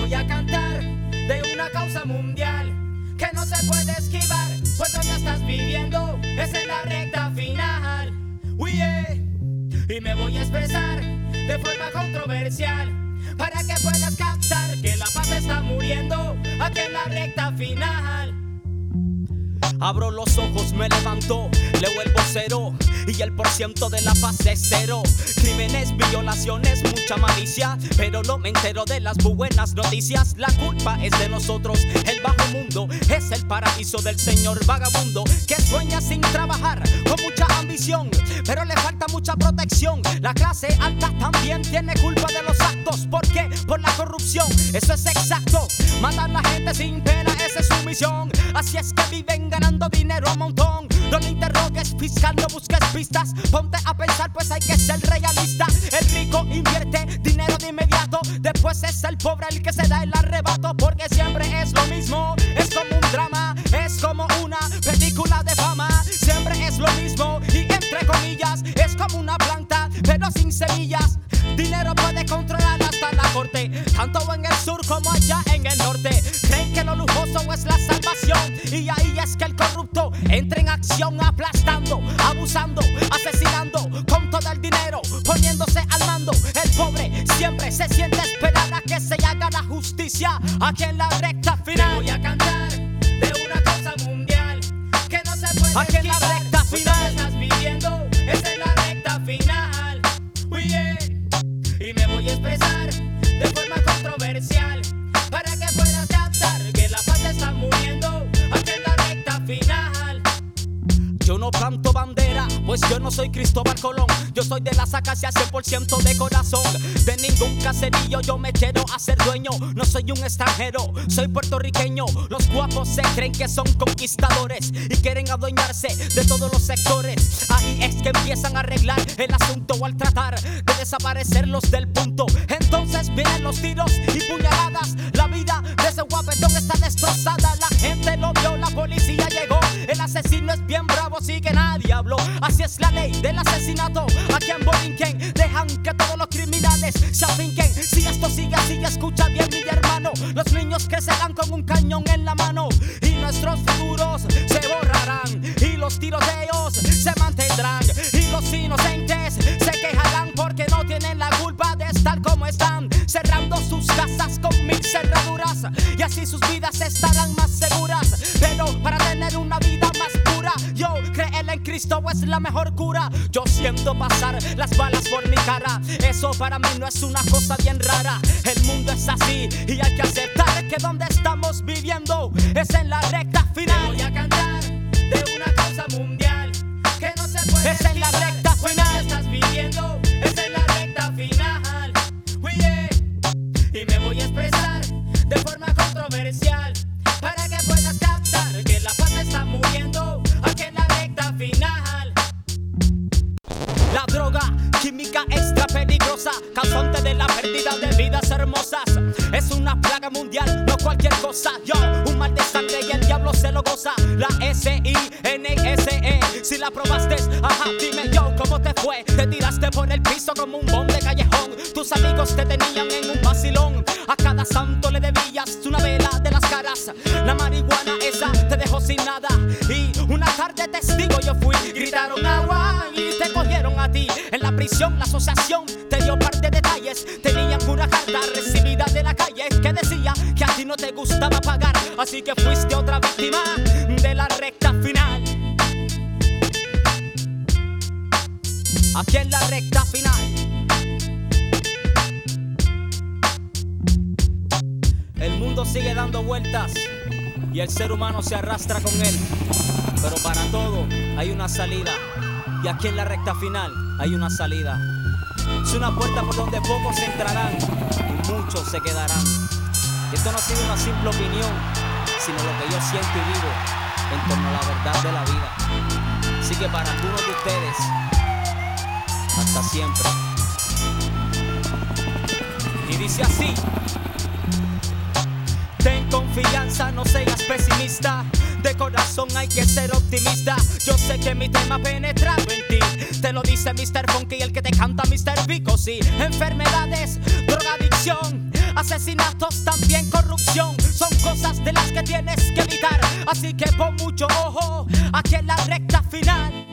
voy a cantar de una causa mundial que no se puede esquivar, pues donde estás viviendo es en la recta final. Y me voy a expresar de forma controversial para que puedas captar que la paz está muriendo aquí en la recta final. Abro los ojos, me levanto, leo el vocero y el % de la paz es cero. Crímenes, violaciones, mucha malicia, pero no me entero de las buenas noticias. La culpa es de nosotros, el bajo mundo es el paraíso del señor vagabundo que sueña sin trabajar, con mucha ambición, pero le falta mucha protección. La clase alta también tiene culpa de los actos. ¿Por qué? Por la corrupción, eso es exacto. Matar a la gente sin pena, esa es su misión. Así es que viven ganando dinero a montón. No le interrogues, fiscal, no busques pistas. Ponte a pensar, pues hay que ser realista. El rico invierte dinero de inmediato, después es el pobre el que se da el arrebato. Porque siempre es lo mismo, es como un drama, es como una película de fama. Siempre es lo mismo y entre comillas es como una planta, pero sin semillas. Dinero puede controlar hasta la corte, tanto en el sur como allá en el norte. Creen que lo lujoso es la salvación, y ahí es que el corrupto entra en acción, aplastando, abusando, asesinando con todo el dinero, poniéndose al mando. El pobre siempre se siente esperar a que se haga la justicia aquí en la recta final. Voy a cantar de una causa mundial que no se puede aquí en la recta final. Estás viviendo es en la recta final. Y me voy a expresar de forma controversial para que puedas captar que la paz está muriendo aquí en la recta final. Yo no planto bandera, pues yo no soy Cristóbal Colón. Yo soy de las acacias 100% de corazón. De ningún caserío yo me quiero hacer dueño. No soy un extranjero, soy puertorriqueño. Los guapos se creen que son conquistadores y quieren adueñarse de todos los sectores. Ahí es que empiezan a arreglar el asunto al tratar de desaparecerlos del punto. Entonces vienen los tiros y puñaladas. La vida de ese guapetón está destrozada. La gente lo vio, la policía llegó. El asesino es bien bravo, así que nadie habló. Así es la ley del asesinato aquí en Borinquen. Dejan que todos los criminales se afinquen. Si esto sigue así, escucha bien mi hermano. Los niños crecerán con un cañón en la mano y nuestros futuros se borrarán y los tiroteos se mantendrán y los inocentes se quejarán porque no tienen la culpa de estar como están, cerrando sus casas con 1000 cerraduras, y así sus vidas estarán más seguras. Pero para tener una vida más pura, yo creer en Cristo es la mejor cura. Yo siento pasar las balas por mi cara, eso para mí no es una cosa bien rara. El mundo es así y hay que aceptar que donde estamos viviendo es en la recta final. Voy a cantar de una causa mundial que no se puede es en la recta final. Estás viviendo es en la recta final. Y me voy a expresar de forma controversial para que puedas captar que la paz está muriendo aquí en la recta final. La droga química extra peligrosa, causante de la pérdida de vidas hermosas. Es una plaga mundial, no cualquier cosa. Yo, un mal de sangre y el diablo se lo goza. La SINSE, si la probaste, ajá, dime yo, ¿cómo te fue? Te tiraste por el piso como un bomb de callejón. Tus amigos te tenían en un vacilón. A cada santo le debías una vela de las caras. La marihuana esa te dejó sin nada. Y una tarde testigo yo fui, gritaron agua y te cogieron a ti. En la prisión la asociación te dio par de detalles. Tenían una carta recibida de la calle que decía que a ti no te gustaba pagar, así que fuiste otra víctima de la recta final. Aquí en la recta final. El mundo sigue dando vueltas y el ser humano se arrastra con él, pero para todo hay una salida. Y aquí en la recta final hay una salida. Es una puerta por donde pocos entrarán y muchos se quedarán. Y esto no ha sido una simple opinión, sino lo que yo siento y vivo en torno a la verdad de la vida. Así que para algunos de ustedes, hasta siempre. Y dice así: ten confianza, no seas pesimista. De corazón hay que ser optimista. Yo sé que mi tema ha penetrado en ti. Te lo dice Mr. Funky, el que te canta Mr. Vico. Sí, enfermedades, drogadicción, asesinatos, también corrupción. Son cosas de las que tienes que evitar, así que pon mucho ojo aquí en la recta final.